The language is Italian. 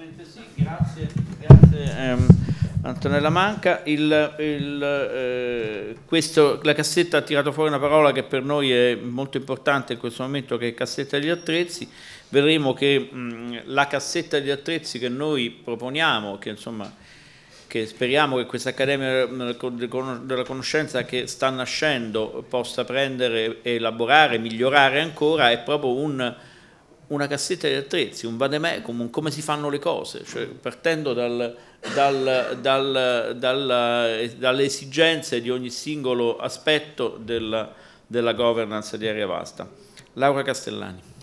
Assolutamente sì, grazie Antonella Manca. La cassetta ha tirato fuori una parola che per noi è molto importante in questo momento, che è cassetta degli attrezzi. Vedremo che la cassetta degli attrezzi che noi proponiamo, che speriamo che questa Accademia della Conoscenza che sta nascendo possa prendere, elaborare, migliorare ancora, è proprio una cassetta di attrezzi, un vademecum, come si fanno le cose, cioè partendo dalle esigenze di ogni singolo aspetto della governance di Area Vasta. Laura Castellani.